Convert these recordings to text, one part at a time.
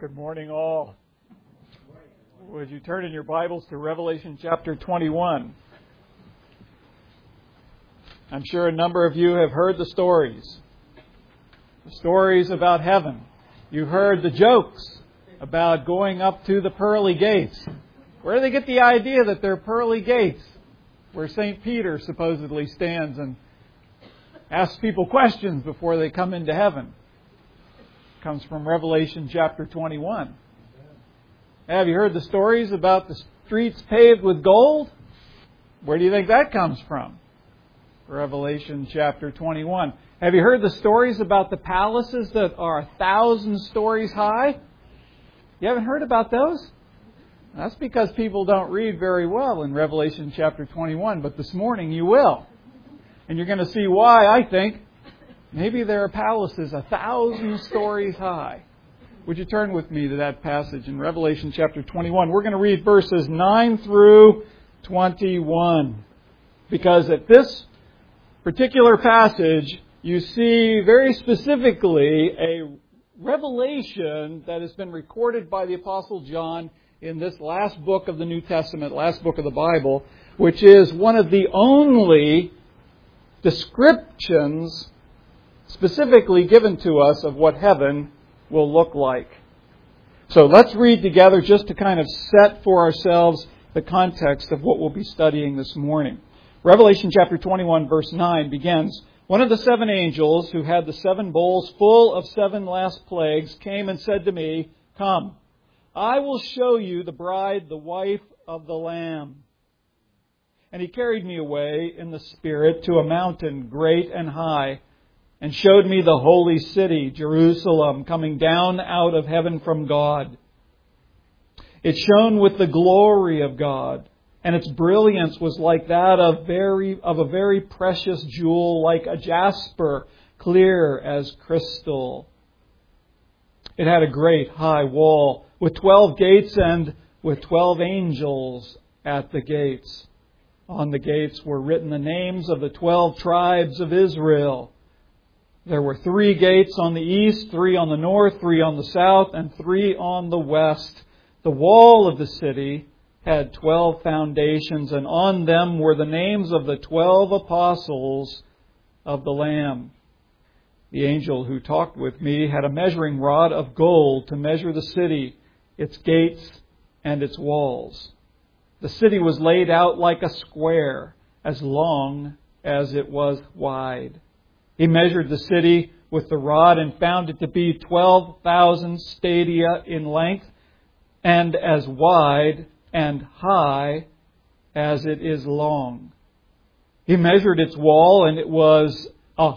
Good morning, all. Would you turn in your Bibles to Revelation chapter 21? I'm sure a number of you have heard the stories about heaven. You've heard the jokes about going up to the pearly gates. Where do they get the idea that they're pearly gates? Where St. Peter supposedly stands and asks people questions before they come into heaven. Comes from Revelation chapter 21. Have you heard the stories about the streets paved with gold? Where do you think that comes from? Revelation chapter 21. Have you heard the stories about the palaces that are 1,000 stories high? You haven't heard about those? That's because people don't read very well in Revelation chapter 21, but this morning you will. And you're going to see why, I think. Maybe there are palaces 1,000 stories high. Would you turn with me to that passage in Revelation chapter 21? We're going to read verses 9 through 21. Because at this particular passage, you see very specifically a revelation that has been recorded by the Apostle John in this last book of the New Testament, last book of the Bible, which is one of the only descriptions specifically given to us of what heaven will look like. So let's read together just to kind of set for ourselves the context of what we'll be studying this morning. Revelation chapter 21 verse 9 begins, "One of the 7 angels who had the 7 bowls full of 7 last plagues came and said to me, 'Come, I will show you the bride, the wife of the Lamb.' And he carried me away in the Spirit to a mountain great and high, and showed me the holy city, Jerusalem, coming down out of heaven from God. It shone with the glory of God, and its brilliance was like that of a very precious jewel, like a jasper, clear as crystal. It had a great high wall with 12 gates and with 12 angels at the gates. On the gates were written the names of the 12 tribes of Israel. There were 3 gates on the east, 3 on the north, 3 on the south, and 3 on the west. The wall of the city had 12 foundations, and on them were the names of the 12 apostles of the Lamb. The angel who talked with me had a measuring rod of gold to measure the city, its gates, and its walls. The city was laid out like a square, as long as it was wide. He measured the city with the rod and found it to be 12,000 stadia in length and as wide and high as it is long. He measured its wall, and it was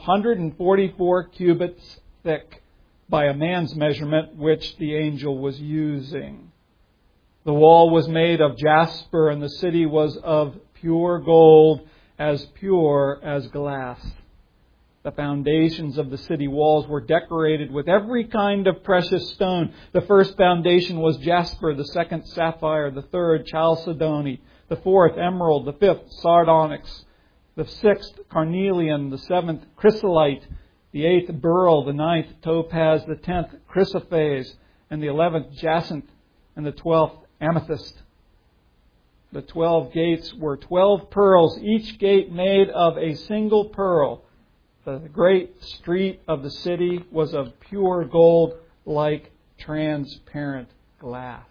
144 cubits thick by a man's measurement, which the angel was using. The wall was made of jasper, and the city was of pure gold, as pure as glass. The foundations of the city walls were decorated with every kind of precious stone. The first foundation was jasper, the second sapphire, the third chalcedony, the fourth emerald, the fifth sardonyx, the sixth carnelian, the 7th chrysolite, the 8th beryl, the 9th topaz, the 10th chrysoprase, and the 11th jacinth, and the 12th amethyst. The 12 gates were 12 pearls, each gate made of a single pearl. The great street of the city was of pure gold, like transparent glass."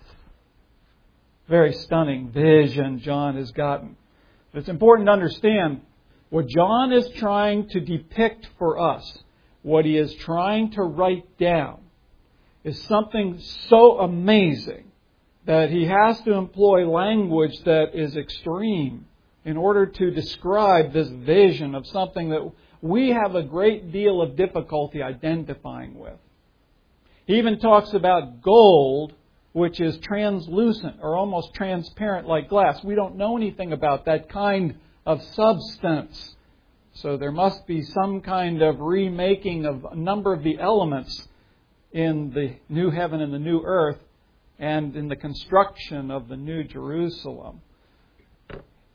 Very stunning vision John has gotten. But it's important to understand what John is trying to depict for us, what he is trying to write down, is something so amazing that he has to employ language that is extreme in order to describe this vision of something that we have a great deal of difficulty identifying with. He even talks about gold, which is translucent or almost transparent like glass. We don't know anything about that kind of substance. So there must be some kind of remaking of a number of the elements in the new heaven and the new earth and in the construction of the new Jerusalem.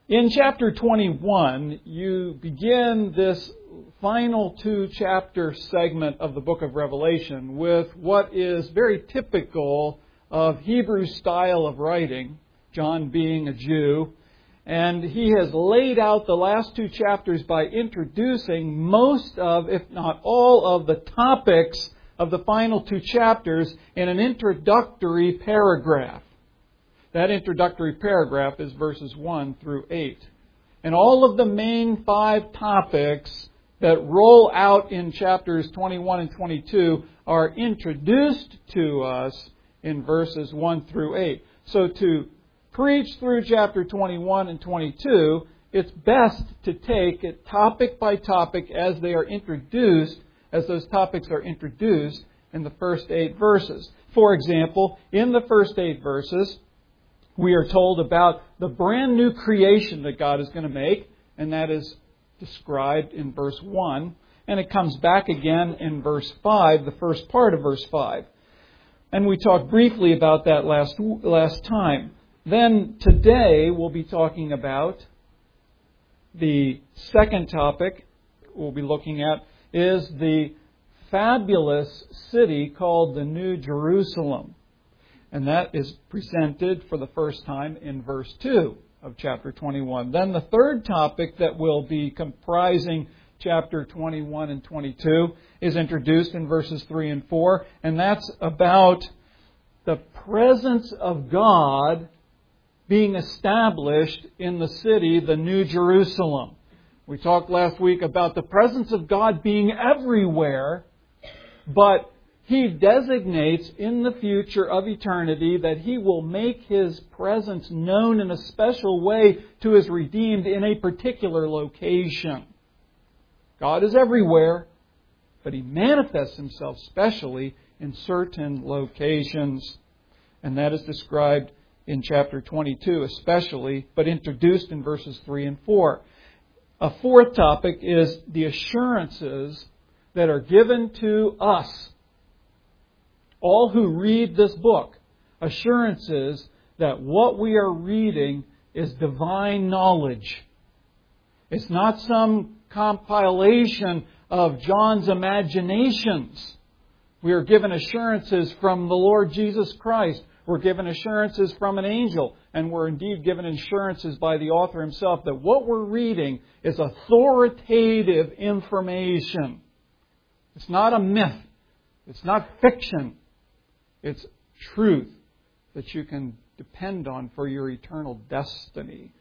In chapter 21, you begin this final 2-chapter segment of the book of Revelation with what is very typical of Hebrew style of writing, John being a Jew. And he has laid out the last 2 chapters by introducing most of, if not all of, the topics of the final 2 chapters in an introductory paragraph. That introductory paragraph is verses 1 through 8. And all of the main 5 topics that roll out in chapters 21 and 22 are introduced to us in verses 1 through 8. So to preach through chapter 21 and 22, it's best to take it topic by topic as they are introduced, as those topics are introduced in the first 8 verses. For example, in the first 8 verses, we are told about the brand new creation that God is going to make, and that is described in verse 1. And it comes back again in verse 5, the first part of verse 5. And we talked briefly about that last time. Then today we'll be talking about the second topic we'll be looking at is the fabulous city called the New Jerusalem. And that is presented for the first time in verse 2 of chapter 21. Then the third topic that will be comprising chapter 21 and 22 is introduced in verses 3 and 4. And that's about the presence of God being established in the city, the New Jerusalem. We talked last week about the presence of God being everywhere, but He designates in the future of eternity that He will make His presence known in a special way to His redeemed in a particular location. God is everywhere, but He manifests Himself specially in certain locations. And that is described in chapter 22 especially, but introduced in verses 3 and 4. A fourth topic is the assurances that are given to us, all who read this book, assurances that what we are reading is divine knowledge. It's not some compilation of John's imaginations. We are given assurances from the Lord Jesus Christ. We're given assurances from an angel. And we're indeed given assurances by the author himself that what we're reading is authoritative information. It's not a myth. It's not fiction. It's truth that you can depend on for your eternal destiny.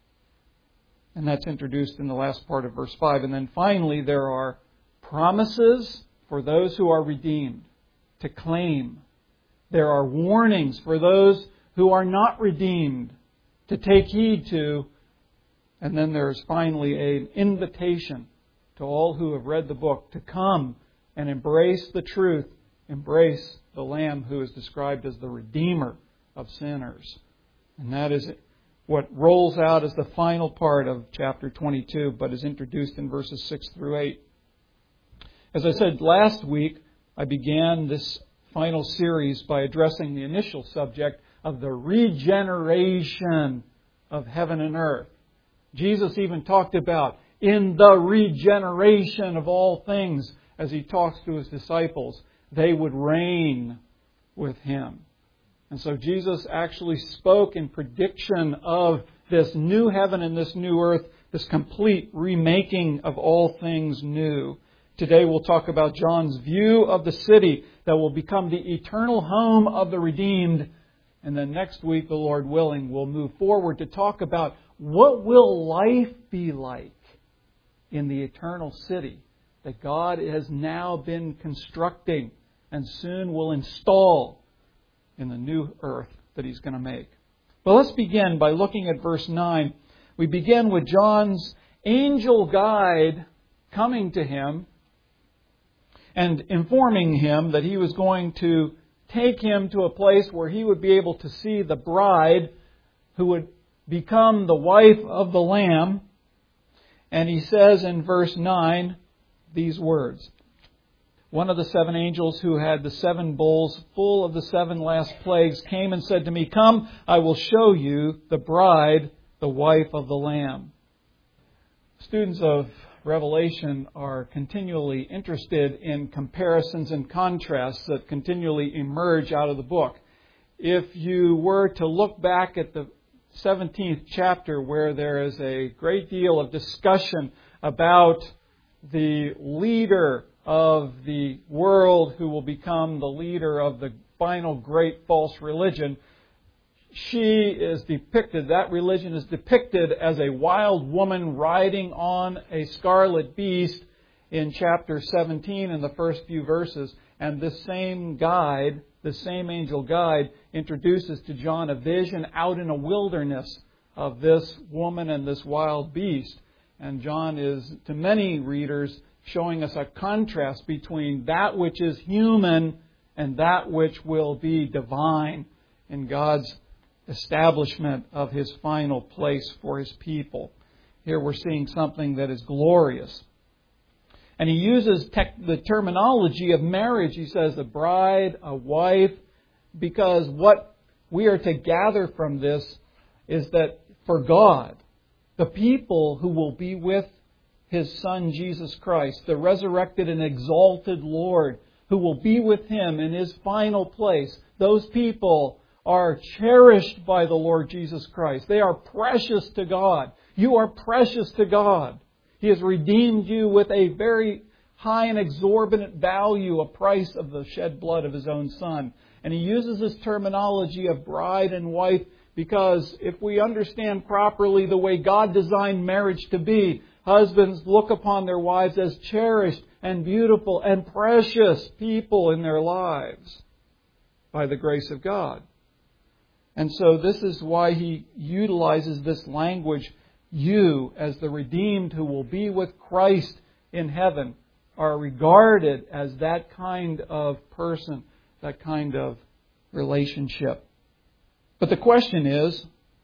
And that's introduced in the last part of verse 5. And then finally, there are promises for those who are redeemed to claim. There are warnings for those who are not redeemed to take heed to. And then there's finally an invitation to all who have read the book to come and embrace the truth, embrace the Lamb who is described as the Redeemer of sinners. And that is what rolls out as the final part of chapter 22, but is introduced in verses 6 through 8. As I said last week, I began this final series by addressing the initial subject of the regeneration of heaven and earth. Jesus even talked about in the regeneration of all things as He talks to His disciples. They would reign with Him. And so Jesus actually spoke in prediction of this new heaven and this new earth, this complete remaking of all things new. Today we'll talk about John's view of the city that will become the eternal home of the redeemed. And then next week, the Lord willing, we'll move forward to talk about what will life be like in the eternal city that God has now been constructing and soon will install in the new earth that He's going to make. Well, let's begin by looking at verse 9. We begin with John's angel guide coming to him and informing him that he was going to take him to a place where he would be able to see the bride who would become the wife of the Lamb. And he says in verse 9 these words. One of the 7 angels who had the 7 bowls full of the 7 last plagues came and said to me, "Come, I will show you the bride, the wife of the Lamb. Students of Revelation are continually interested in comparisons and contrasts that continually emerge out of the book. If you were to look back at the 17th chapter, where there is a great deal of discussion about the leader of the world who will become the leader of the final great false religion, that religion is depicted as a wild woman riding on a scarlet beast in chapter 17 in the first few verses. And this same guide, the same angel guide, introduces to John a vision out in a wilderness of this woman and this wild beast. And John is, to many readers, showing us a contrast between that which is human and that which will be divine in God's establishment of His final place for His people. Here we're seeing something that is glorious. And he uses the terminology of marriage. He says a bride, a wife, because what we are to gather from this is that for God, the people who will be with His Son Jesus Christ, the resurrected and exalted Lord, who will be with Him in His final place, those people are cherished by the Lord Jesus Christ. They are precious to God. You are precious to God. He has redeemed you with a very high and exorbitant value, a price of the shed blood of His own Son. And He uses this terminology of bride and wife because if we understand properly the way God designed marriage to be, husbands look upon their wives as cherished and beautiful and precious people in their lives by the grace of God. And so this is why he utilizes this language. You, as the redeemed who will be with Christ in heaven, are regarded as that kind of person, that kind of relationship. But the question is,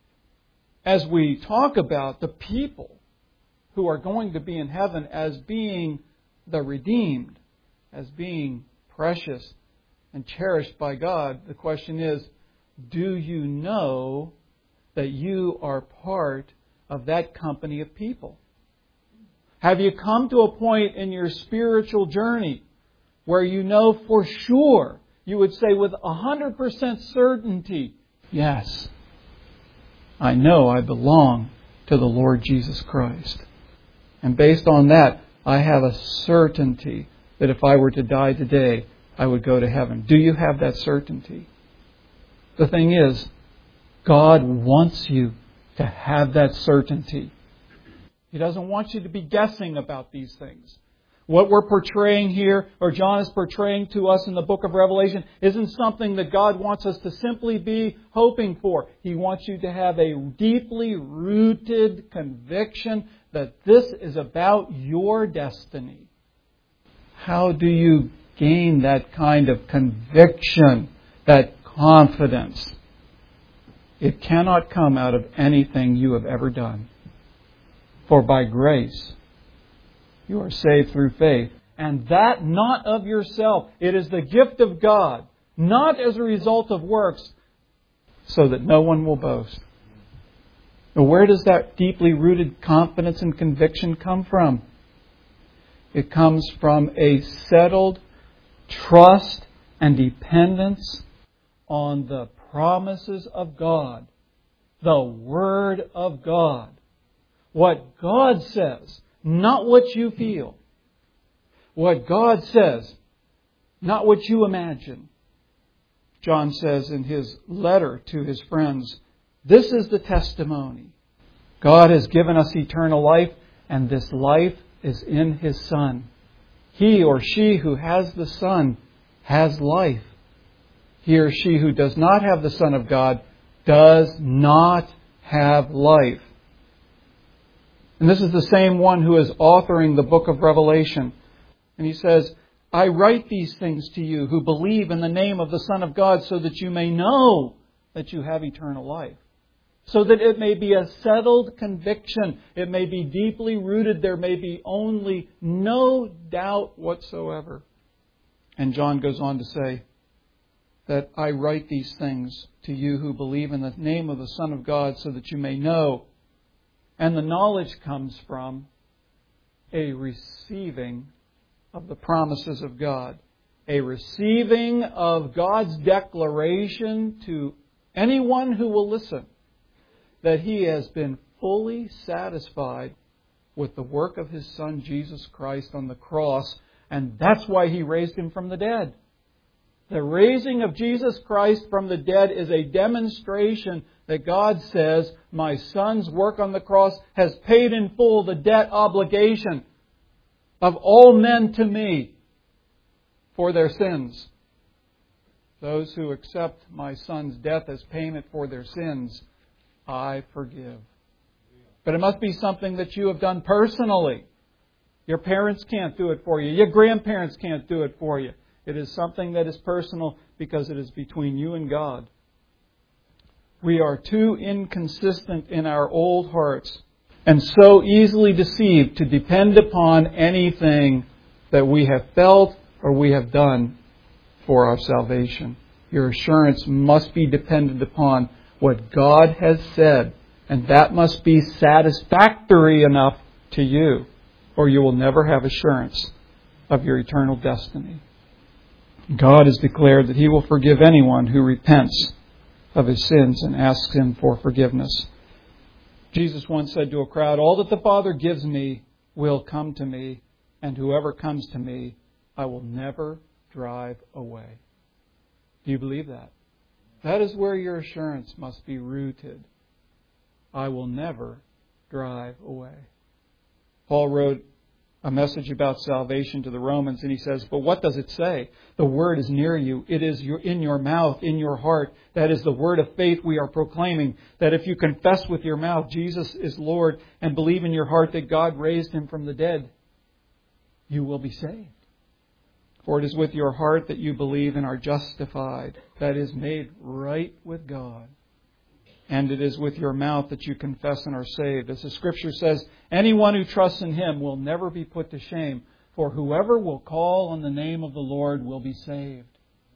as we talk about the people who are going to be in heaven as being the redeemed, as being precious and cherished by God, the question is, do you know that you are part of that company of people? Have you come to a point in your spiritual journey where you know for sure, you would say with 100% certainty, yes, I know I belong to the Lord Jesus Christ. And based on that, I have a certainty that if I were to die today, I would go to heaven. Do you have that certainty? The thing is, God wants you to have that certainty. He doesn't want you to be guessing about these things. What we're portraying here, or John is portraying to us in the book of Revelation, isn't something that God wants us to simply be hoping for. He wants you to have a deeply rooted conviction that this is about your destiny. How do you gain that kind of conviction, that confidence? It cannot come out of anything you have ever done. For by grace, you are saved through faith. And that not of yourself. It is the gift of God, not as a result of works, so that no one will boast. Now, where does that deeply rooted confidence and conviction come from? It comes from a settled trust and dependence on the promises of God, the Word of God. What God says, not what you feel. What God says, not what you imagine. John says in his letter to his friends, this is the testimony. God has given us eternal life, and this life is in His Son. He or she who has the Son has life. He or she who does not have the Son of God does not have life. And this is the same one who is authoring the book of Revelation. And he says, I write these things to you who believe in the name of the Son of God so that you may know that you have eternal life. So that it may be a settled conviction. It may be deeply rooted. There may be only no doubt whatsoever. And John goes on to say that I write these things to you who believe in the name of the Son of God so that you may know And the knowledge comes from a receiving of the promises of God. A receiving of God's declaration to anyone who will listen that He has been fully satisfied with the work of His Son Jesus Christ on the cross, and that's why He raised Him from the dead. The raising of Jesus Christ from the dead is a demonstration that God says, my Son's work on the cross has paid in full the debt obligation of all men to me for their sins. Those who accept my Son's death as payment for their sins, I forgive. But it must be something that you have done personally. Your parents can't do it for you. Your grandparents can't do it for you. It is something that is personal because it is between you and God. We are too inconsistent in our old hearts and so easily deceived to depend upon anything that we have felt or we have done for our salvation. Your assurance must be dependent upon what God has said, and that must be satisfactory enough to you, or you will never have assurance of your eternal destiny. God has declared that He will forgive anyone who repents of his sins and asks Him for forgiveness. Jesus once said to a crowd, all that the Father gives me will come to me, and whoever comes to me, I will never drive away. Do you believe that? That is where your assurance must be rooted. I will never drive away. Paul wrote a message about salvation to the Romans, and he says, but what does it say? The word is near you. It is in your mouth, in your heart. That is the word of faith we are proclaiming. That if you confess with your mouth Jesus is Lord and believe in your heart that God raised Him from the dead, you will be saved. For it is with your heart that you believe and are justified. That is, made right with God. And it is with your mouth that you confess and are saved. As the Scripture says, anyone who trusts in Him will never be put to shame. For whoever will call on the name of the Lord will be saved.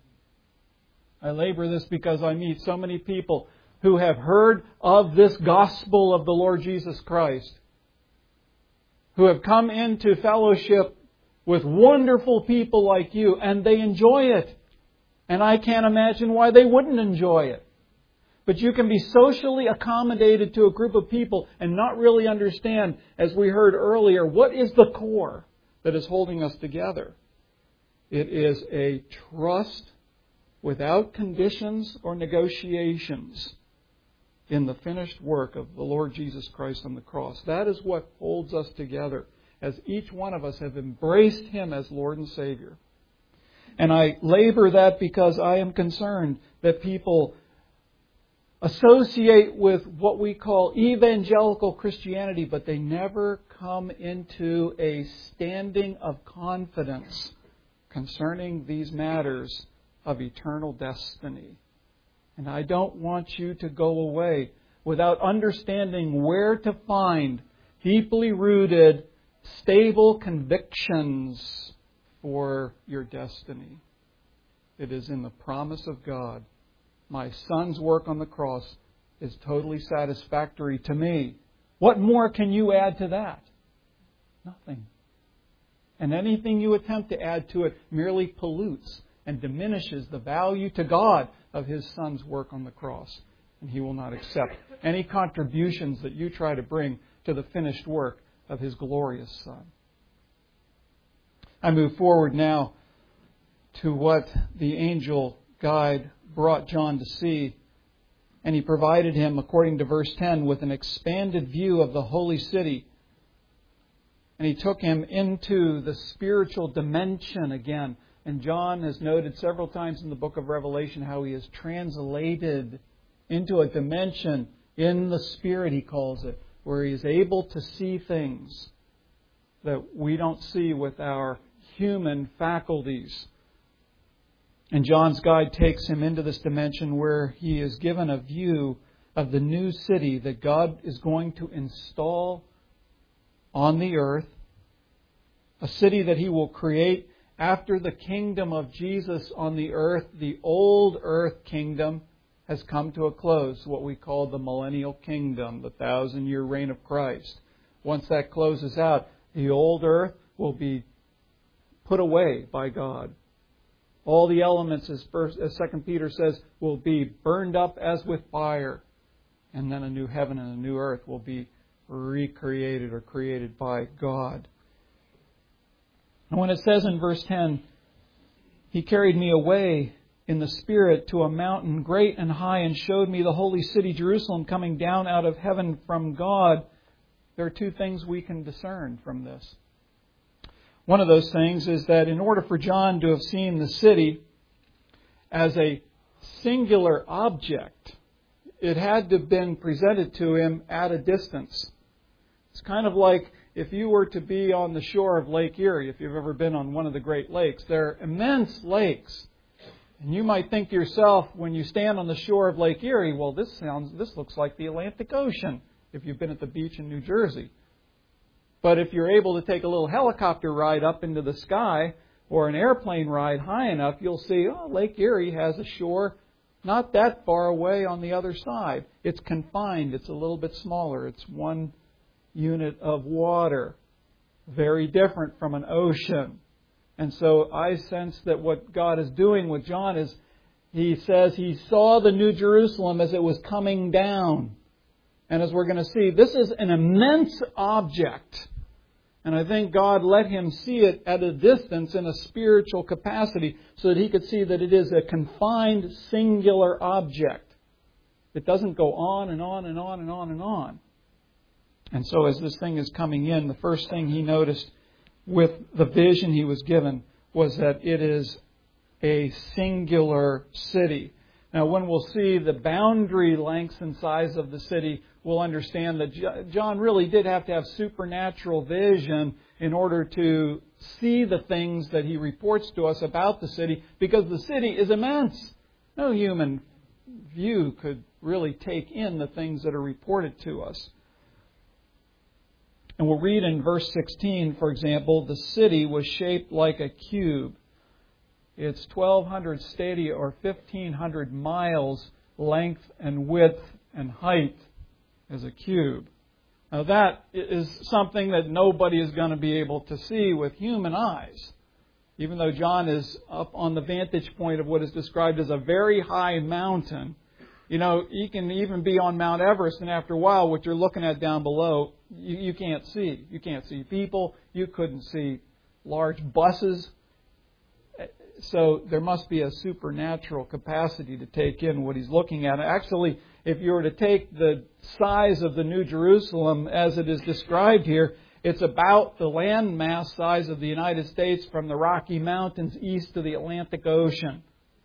I labor this because I meet so many people who have heard of this gospel of the Lord Jesus Christ, who have come into fellowship with wonderful people like you, and they enjoy it. And I can't imagine why they wouldn't enjoy it. But you can be socially accommodated to a group of people and not really understand, as we heard earlier, what is the core that is holding us together. It is a trust without conditions or negotiations in the finished work of the Lord Jesus Christ on the cross. That is what holds us together, as each one of us have embraced Him as Lord and Savior. And I labor that because I am concerned that people associate with what we call evangelical Christianity, but they never come into a standing of confidence concerning these matters of eternal destiny. And I don't want you to go away without understanding where to find deeply rooted, stable convictions for your destiny. It is in the promise of God. My Son's work on the cross is totally satisfactory to me. What more can you add to that? Nothing. And anything you attempt to add to it merely pollutes and diminishes the value to God of His Son's work on the cross. And He will not accept any contributions that you try to bring to the finished work of His glorious Son. I move forward now to what the angel guide brought John to see. And he provided him, according to verse 10, with an expanded view of the holy city. And he took him into the spiritual dimension again. And John has noted several times in the book of Revelation how he is translated into a dimension in the Spirit, he calls it, where he is able to see things that we don't see with our human faculties. And John's guide takes him into this dimension where he is given a view of the new city that God is going to install on the earth. A city that He will create after the kingdom of Jesus on the earth, the old earth kingdom, has come to a close, what we call the millennial kingdom, the 1,000-year reign of Christ. Once that closes out, the old earth will be put away by God. All the elements, as 2 Peter says, will be burned up as with fire. And then a new heaven and a new earth will be recreated or created by God. And when it says in verse 10, He carried me away in the Spirit to a mountain great and high and showed me the holy city Jerusalem coming down out of heaven from God. There are two things we can discern from this. One of those things is that in order for John to have seen the city as a singular object, it had to have been presented to him at a distance. It's kind of like if you were to be on the shore of Lake Erie, if you've ever been on one of the Great Lakes. They're immense lakes. And you might think to yourself, when you stand on the shore of Lake Erie, well, this looks like the Atlantic Ocean, if you've been at the beach in New Jersey. But if you're able to take a little helicopter ride up into the sky or an airplane ride high enough, you'll see, Lake Erie has a shore not that far away on the other side. It's confined. It's a little bit smaller. It's one unit of water. Very different from an ocean. And so I sense that what God is doing with John is He says He saw the New Jerusalem as it was coming down. And as we're going to see, this is an immense object. And I think God let him see it at a distance in a spiritual capacity so that he could see that it is a confined, singular object. It doesn't go on and on and on and on and on. And so as this thing is coming in, the first thing he noticed with the vision he was given was that it is a singular city. Now, when we'll see the boundary lengths and size of the city, we'll understand that John really did have to have supernatural vision in order to see the things that he reports to us about the city, because the city is immense. No human view could really take in the things that are reported to us. And we'll read in verse 16, for example, the city was shaped like a cube. It's 1,200 stadia or 1,500 miles length and width and height as a cube. Now that is something that nobody is going to be able to see with human eyes. Even though John is up on the vantage point of what is described as a very high mountain. You know, you can even be on Mount Everest, and after a while, what you're looking at down below, you can't see. You can't see people. You couldn't see large buses. So there must be a supernatural capacity to take in what he's looking at. Actually, if you were to take the size of the New Jerusalem as it is described here, it's about the landmass size of the United States from the Rocky Mountains east to the Atlantic Ocean.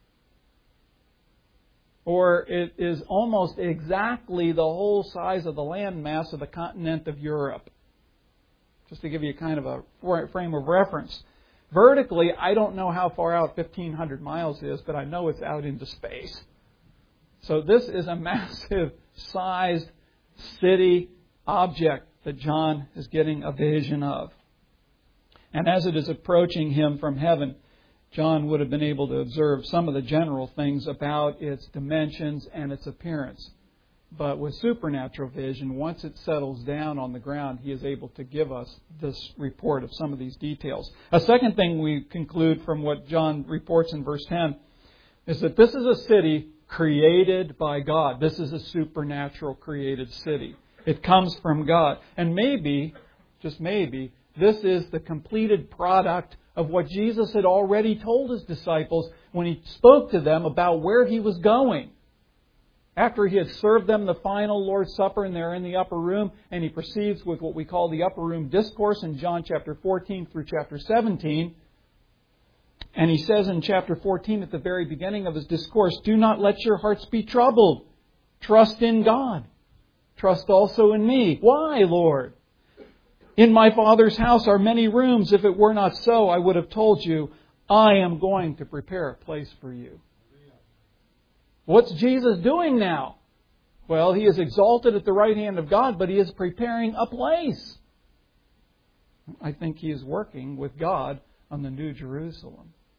Or it is almost exactly the whole size of the landmass of the continent of Europe. Just to give you kind of a frame of reference. Vertically, I don't know how far out 1,500 miles is, but I know it's out into space. So this is a massive sized city object that John is getting a vision of. And as it is approaching him from heaven, John would have been able to observe some of the general things about its dimensions and its appearance. But with supernatural vision, once it settles down on the ground, he is able to give us this report of some of these details. A second thing we conclude from what John reports in verse 10 is that this is a city created by God. This is a supernatural created city. It comes from God. And maybe, just maybe, this is the completed product of what Jesus had already told His disciples when He spoke to them about where He was going. After He had served them the final Lord's Supper and they're in the upper room, and He proceeds with what we call the upper room discourse in John chapter 14 through chapter 17. And He says in chapter 14 at the very beginning of His discourse, "Do not let your hearts be troubled. Trust in God. Trust also in me." "Why, Lord?" "In my Father's house are many rooms. If it were not so, I would have told you, I am going to prepare a place for you." What's Jesus doing now? Well, He is exalted at the right hand of God, but He is preparing a place. I think He is working with God on the New Jerusalem.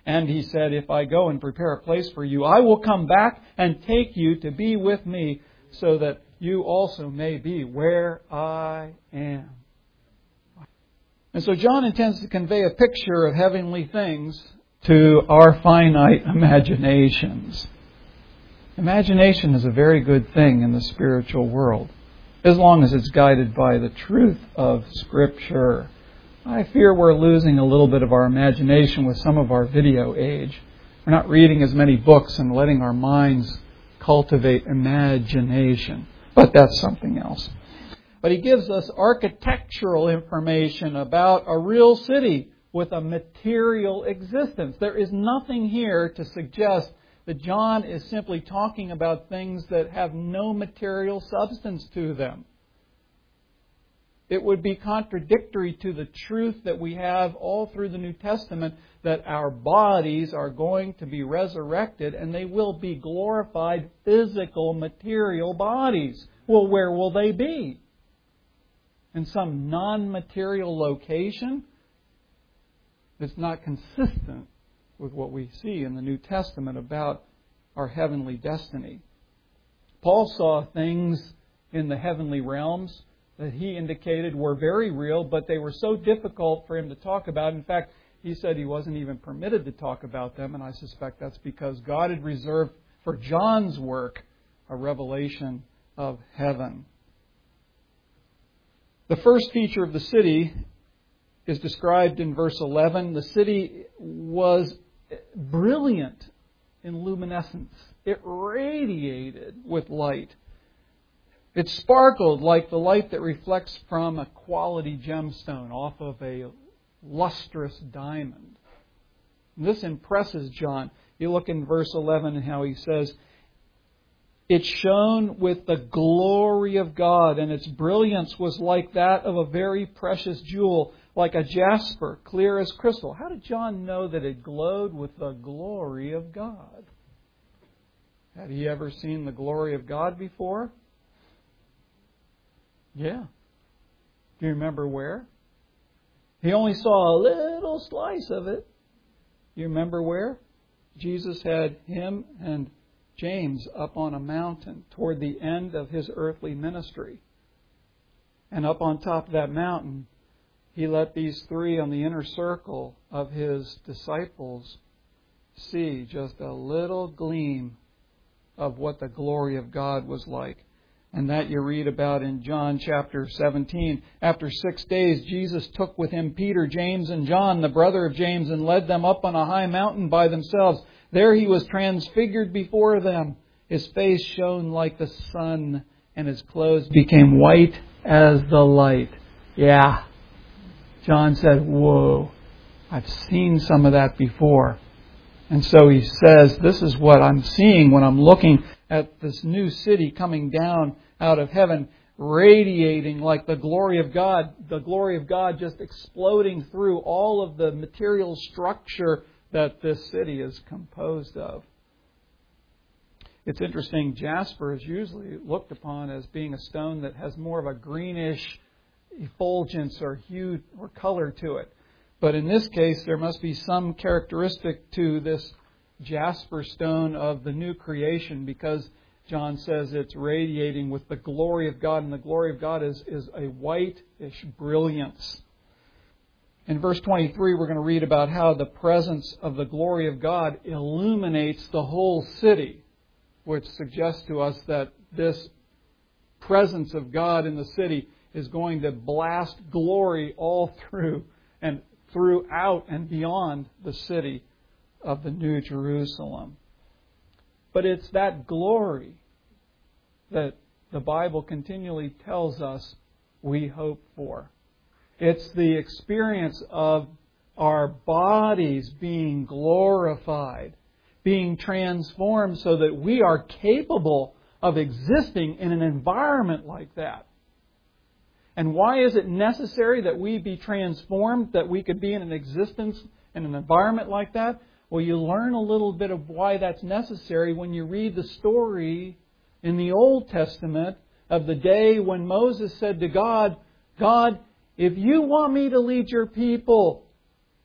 And He said, if I go and prepare a place for you, I will come back and take you to be with me, so that you also may be where I am. And so John intends to convey a picture of heavenly things to our finite imaginations. Imagination is a very good thing in the spiritual world, as long as it's guided by the truth of Scripture. I fear we're losing a little bit of our imagination with some of our video age. We're not reading as many books and letting our minds cultivate imagination. But that's something else. But He gives us architectural information about a real city with a material existence. There is nothing here to suggest that John is simply talking about things that have no material substance to them. It would be contradictory to the truth that we have all through the New Testament, that our bodies are going to be resurrected and they will be glorified physical material bodies. Well, where will they be? In some non-material location? It's not consistent with what we see in the New Testament about our heavenly destiny. Paul saw things in the heavenly realms that he indicated were very real, but they were so difficult for him to talk about. In fact, he said he wasn't even permitted to talk about them, and I suspect that's because God had reserved for John's work a revelation of heaven. The first feature of the city is described in verse 11. The city was brilliant in luminescence. It radiated with light. It sparkled like the light that reflects from a quality gemstone off of a lustrous diamond. And this impresses John. You look in verse 11 and how he says, it shone with the glory of God, and its brilliance was like that of a very precious jewel, like a jasper, clear as crystal. How did John know that it glowed with the glory of God? Had he ever seen the glory of God before? Yeah. Do you remember where? He only saw a little slice of it. You remember where? Jesus had him and James up on a mountain toward the end of His earthly ministry. And up on top of that mountain, He let these three on the inner circle of His disciples see just a little gleam of what the glory of God was like. And that you read about in John chapter 17. After 6 days, Jesus took with Him Peter, James, and John, the brother of James, and led them up on a high mountain by themselves. There He was transfigured before them. His face shone like the sun, and His clothes became white as the light. Yeah. John said, whoa, I've seen some of that before. And so he says, this is what I'm seeing when I'm looking at this new city coming down out of heaven, radiating like the glory of God just exploding through all of the material structure that this city is composed of. It's interesting, jasper is usually looked upon as being a stone that has more of a greenish effulgence or hue or color to it. But in this case, there must be some characteristic to this jasper stone of the new creation, because John says it's radiating with the glory of God, and the glory of God is a whitish brilliance. In verse 23, we're going to read about how the presence of the glory of God illuminates the whole city, which suggests to us that this presence of God in the city is going to blast glory all through and throughout and beyond the city of the New Jerusalem. But it's that glory that the Bible continually tells us we hope for. It's the experience of our bodies being glorified, being transformed so that we are capable of existing in an environment like that. And why is it necessary that we be transformed, that we could be in an existence in an environment like that? Well, you learn a little bit of why that's necessary when you read the story in the Old Testament of the day when Moses said to God, God, if you want me to lead your people,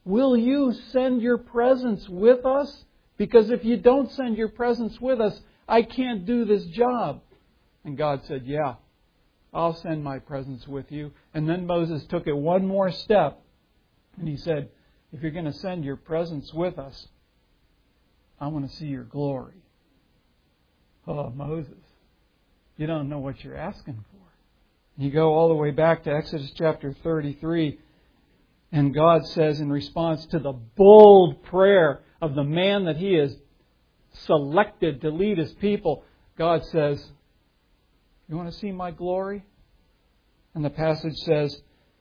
will you send your presence with us? Because if you don't send your presence with us, I can't do this job. And God said, yeah, I'll send my presence with you. And then Moses took it one more step. And he said, if you're going to send your presence with us, I want to see your glory. Oh, Moses, you don't know what you're asking for. You go all the way back to Exodus chapter 33, and God says in response to the bold prayer of the man that He has selected to lead His people, God says, you want to see my glory? And the passage says,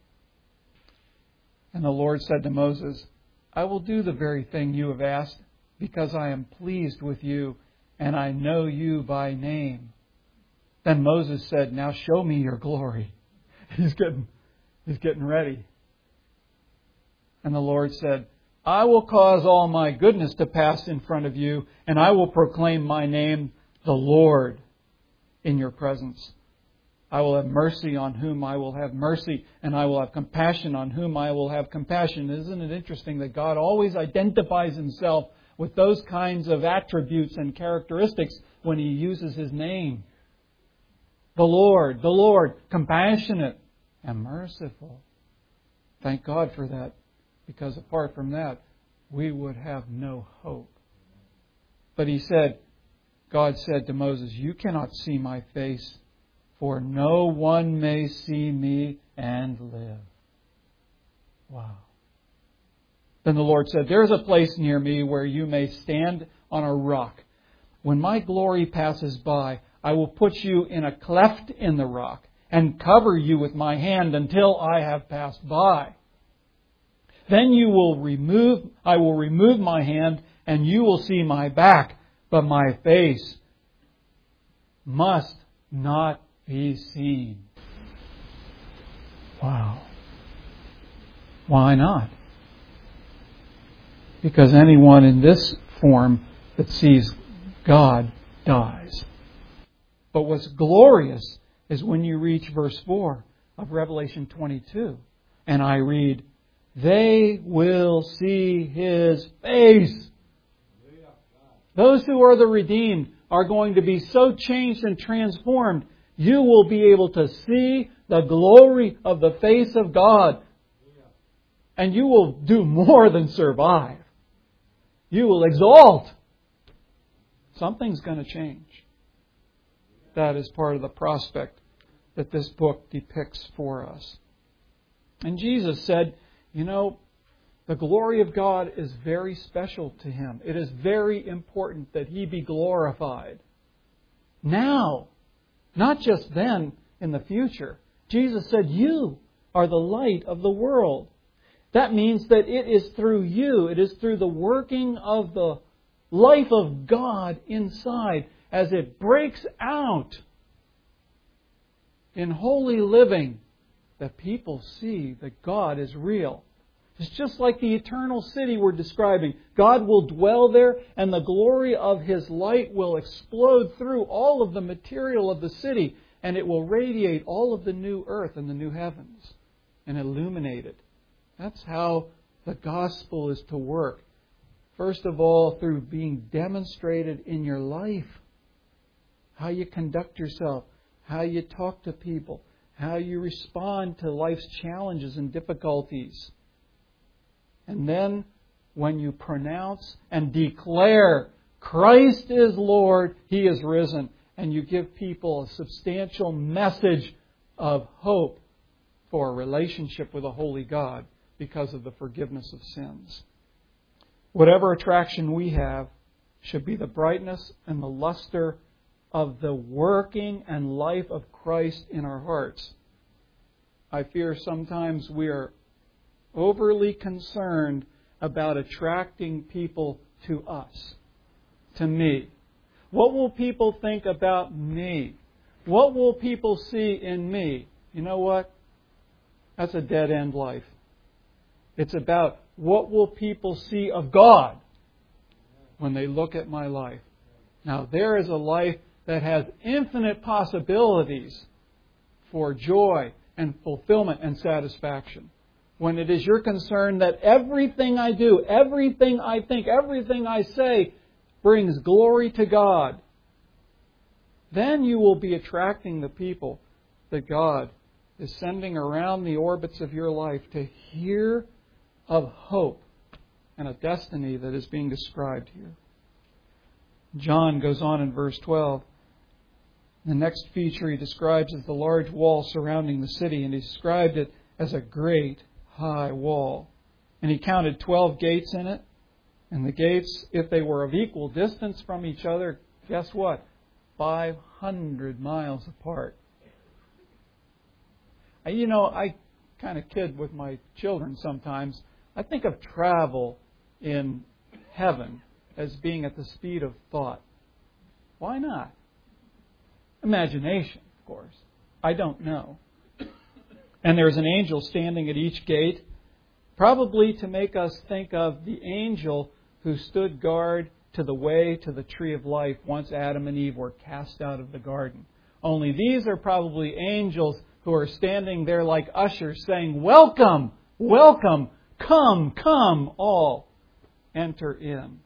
and the Lord said to Moses, I will do the very thing you have asked, because I am pleased with you, and I know you by name. Then Moses said, now show me your glory. He's getting ready. And the Lord said, I will cause all my goodness to pass in front of you, and I will proclaim my name, the Lord, in your presence. I will have mercy on whom I will have mercy, and I will have compassion on whom I will have compassion. Isn't it interesting that God always identifies Himself with those kinds of attributes and characteristics when He uses His name? The Lord, compassionate and merciful. Thank God for that, because apart from that, we would have no hope. But God said to Moses, you cannot see my face, for no one may see me and live. Wow. Then the Lord said, there is a place near me where you may stand on a rock. When my glory passes by, I will put you in a cleft in the rock and cover you with my hand until I have passed by. Then I will remove my hand, and you will see my back, but my face must not be seen. Wow. Why not? Because anyone in this form that sees God dies. But what's glorious is when you reach verse 4 of Revelation 22, and I read, they will see His face. Those who are the redeemed are going to be so changed and transformed, you will be able to see the glory of the face of God. And you will do more than survive. You will exalt. Something's going to change. That is part of the prospect that this book depicts for us. And Jesus said, the glory of God is very special to Him. It is very important that He be glorified. Now, not just then, in the future. Jesus said, you are the light of the world. That means that it is through you, it is through the working of the life of God inside as it breaks out in holy living that people see that God is real. It's just like the eternal city we're describing. God will dwell there, and the glory of His light will explode through all of the material of the city, and it will radiate all of the new earth and the new heavens and illuminate it. That's how the gospel is to work. First of all, through being demonstrated in your life. How you conduct yourself, how you talk to people, how you respond to life's challenges and difficulties. And then, when you pronounce and declare Christ is Lord, He is risen, and you give people a substantial message of hope for a relationship with a holy God because of the forgiveness of sins. Whatever attraction we have should be the brightness and the luster of the working and life of Christ in our hearts. I fear sometimes we are overly concerned about attracting people to us, to me. What will people think about me? What will people see in me? You know what? That's a dead-end life. It's about what will people see of God when they look at my life. Now, there is a life that has infinite possibilities for joy and fulfillment and satisfaction. when it is your concern that everything I do, everything I think, everything I say brings glory to God, then you will be attracting the people that God is sending around the orbits of your life to hear of hope and a destiny that is being described here. John goes on in verse 12. The next feature he describes is the large wall surrounding the city, and he described it as a great high wall. And he counted 12 gates in it. And the gates, if they were of equal distance from each other, guess what? 500 miles apart. I kind of kid with my children sometimes. I think of travel in heaven as being at the speed of thought. Why not? Imagination, of course. I don't know. And there's an angel standing at each gate, probably to make us think of the angel who stood guard to the way to the tree of life once Adam and Eve were cast out of the garden. Only these are probably angels who are standing there like ushers saying, "Welcome, welcome, come, come, all, enter in."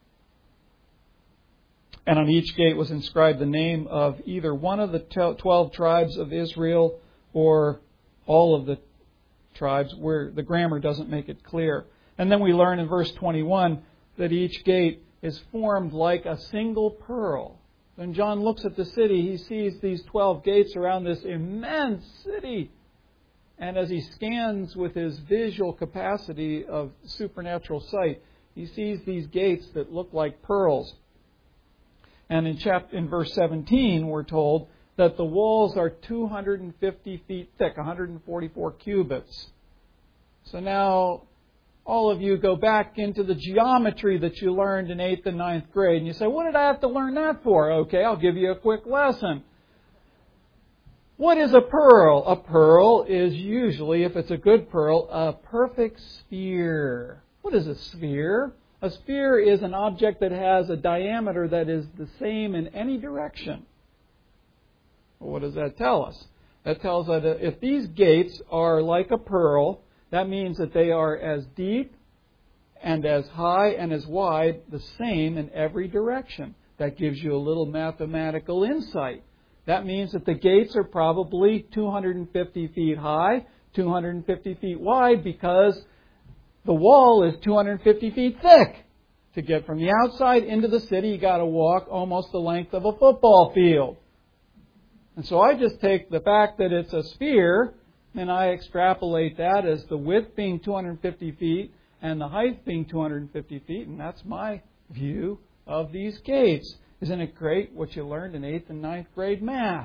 And on each gate was inscribed the name of either one of the 12 tribes of Israel or all of the tribes, where the grammar doesn't make it clear. And then we learn in verse 21 that each gate is formed like a single pearl. When John looks at the city, he sees these 12 gates around this immense city. And as he scans with his visual capacity of supernatural sight, he sees these gates that look like pearls. And in verse 17, we're told that the walls are 250 feet thick, 144 cubits. So now, all of you go back into the geometry that you learned in 8th and 9th grade. And you say, what did I have to learn that for? Okay, I'll give you a quick lesson. What is a pearl? A pearl is usually, if it's a good pearl, a perfect sphere. What is a sphere? A sphere is an object that has a diameter that is the same in any direction. Well, what does that tell us? That tells us that if these gates are like a pearl, that means that they are as deep and as high and as wide, the same in every direction. That gives you a little mathematical insight. That means that the gates are probably 250 feet high, 250 feet wide, because the wall is 250 feet thick. To get from the outside into the city, you got to walk almost the length of a football field. And so I just take the fact that it's a sphere, and I extrapolate that as the width being 250 feet and the height being 250 feet, and that's my view of these gates. Isn't it great what you learned in 8th and 9th grade math?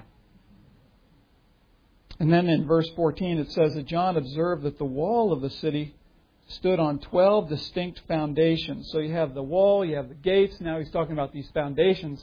And then in verse 14 it says that John observed that the wall of the city stood on 12 distinct foundations. So you have the wall, you have the gates, now he's talking about these foundations.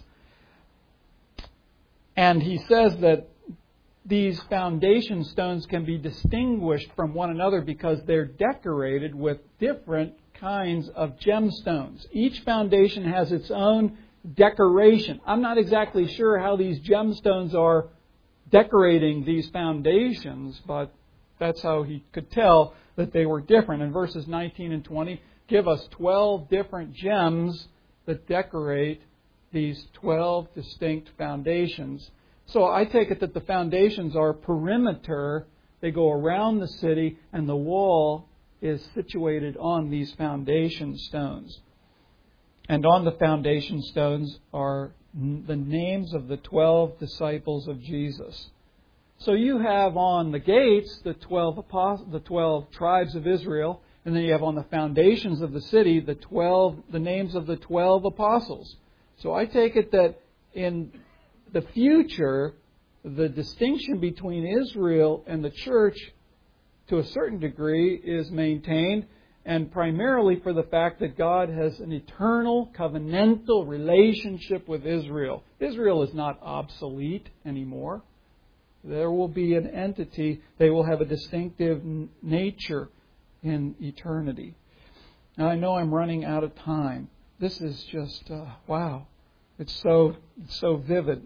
And he says that these foundation stones can be distinguished from one another because they're decorated with different kinds of gemstones. Each foundation has its own decoration. I'm not exactly sure how these gemstones are decorating these foundations, but that's how he could tell that they were different. And verses 19 and 20 give us 12 different gems that decorate these 12 distinct foundations. So I take it that the foundations are perimeter. They go around the city, and the wall is situated on these foundation stones. And on the foundation stones are the names of the 12 disciples of Jesus. So you have on the gates the 12 tribes of Israel, and then you have on the foundations of the city the names of the 12 apostles. So I take it that in the future, the distinction between Israel and the church, to a certain degree, is maintained, and primarily for the fact that God has an eternal covenantal relationship with Israel. Israel is not obsolete anymore. There will be an entity. They will have a distinctive nature in eternity. Now, I know I'm running out of time. This is just, wow. It's so vivid.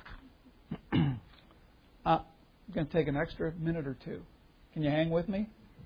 I'm going to take an extra minute or two. Can you hang with me?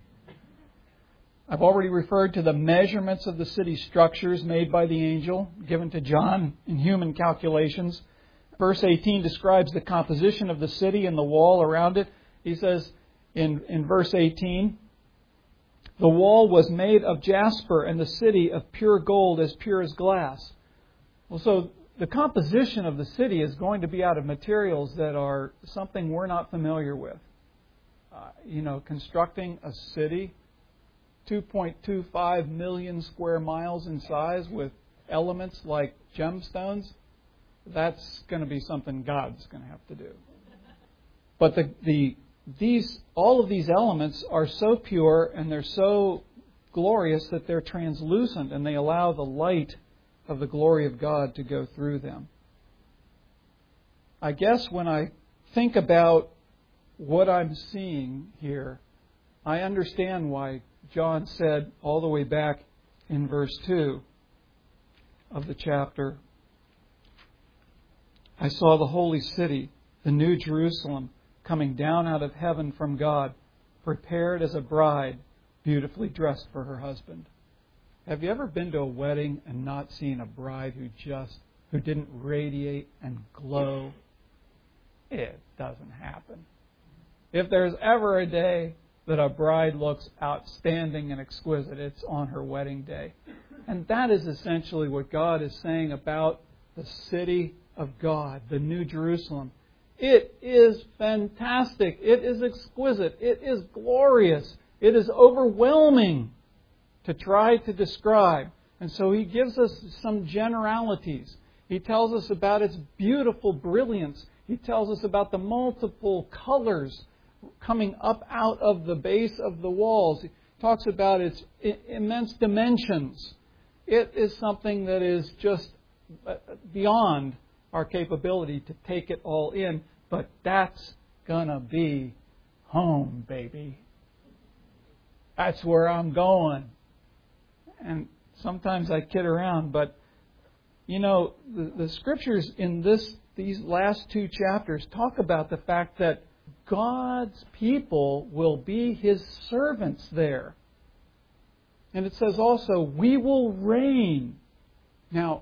I've already referred to the measurements of the city structures made by the angel, given to John in human calculations. Verse 18 describes the composition of the city and the wall around it. He says in verse 18, the wall was made of jasper and the city of pure gold, as pure as glass. Well, so the composition of the city is going to be out of materials that are something we're not familiar with. Constructing a city 2.25 million square miles in size with elements like gemstones, that's going to be something God's going to have to do. But all of these elements are so pure and they're so glorious that they're translucent and they allow the light of the glory of God to go through them. I guess when I think about what I'm seeing here, I understand why John said all the way back in verse 2 of the chapter, I saw the holy city, the new Jerusalem, coming down out of heaven from God, prepared as a bride, beautifully dressed for her husband. Have you ever been to a wedding and not seen a bride who didn't radiate and glow? It doesn't happen. If there's ever a day that a bride looks outstanding and exquisite, it's on her wedding day. And that is essentially what God is saying about the city of God, the New Jerusalem. It is fantastic. It is exquisite. It is glorious. It is overwhelming to try to describe. And so He gives us some generalities. He tells us about its beautiful brilliance. He tells us about the multiple colors coming up out of the base of the walls. He talks about its immense dimensions. It is something that is just beyond our capability to take it all in. But that's going to be home, baby. That's where I'm going. And sometimes I kid around, but the Scriptures in these last two chapters talk about the fact that God's people will be His servants there. And it says also, we will reign. Now,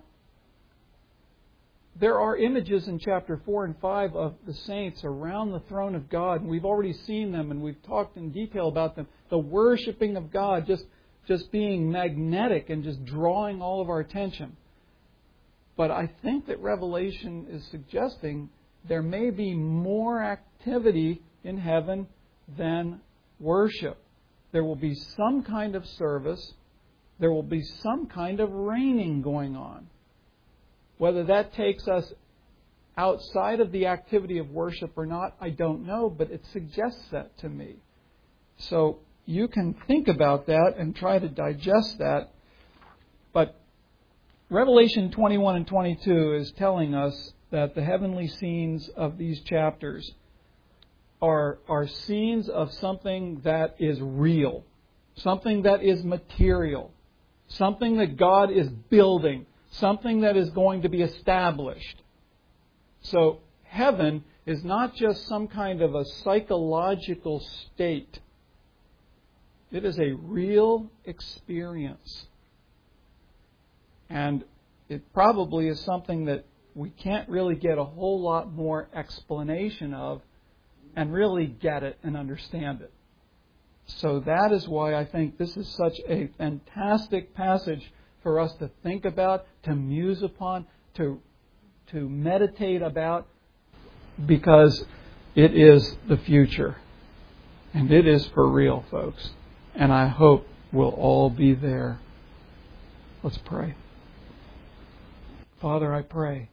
there are images in chapter 4 and 5 of the saints around the throne of God, and we've already seen them, and we've talked in detail about them. The worshiping of God just being magnetic and just drawing all of our attention. But I think that Revelation is suggesting there may be more activity in heaven than worship. There will be some kind of service. There will be some kind of reigning going on. Whether that takes us outside of the activity of worship or not, I don't know, but it suggests that to me. So you can think about that and try to digest that. But Revelation 21 and 22 is telling us that the heavenly scenes of these chapters are scenes of something that is real, something that is material, something that God is building, something that is going to be established. So heaven is not just some kind of a psychological state. It is a real experience. And it probably is something that we can't really get a whole lot more explanation of and really get it and understand it. So that is why I think this is such a fantastic passage for us to think about, to muse upon, to meditate about, because it is the future. And it is for real, folks. And I hope we'll all be there. Let's pray. Father, I pray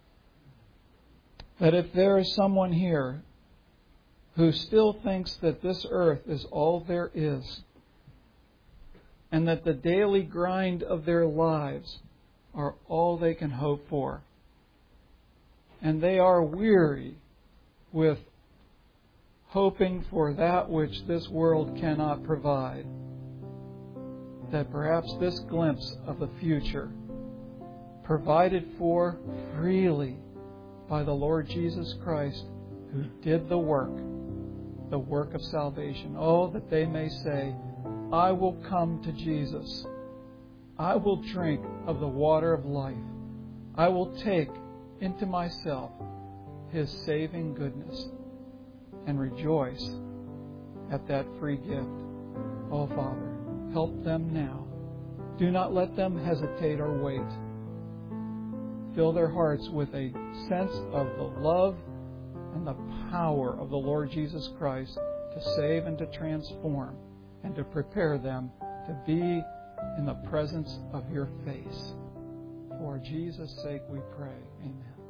that if there is someone here who still thinks that this earth is all there is, and that the daily grind of their lives are all they can hope for, and they are weary with hoping for that which this world cannot provide, that perhaps this glimpse of the future, provided for freely by the Lord Jesus Christ, who did the work of salvation. Oh, that they may say, I will come to Jesus. I will drink of the water of life. I will take into myself His saving goodness and rejoice at that free gift. Oh, Father, help them now. Do not let them hesitate or wait. Fill their hearts with a sense of the love and the power of the Lord Jesus Christ to save and to transform and to prepare them to be in the presence of your face. For Jesus' sake we pray. Amen.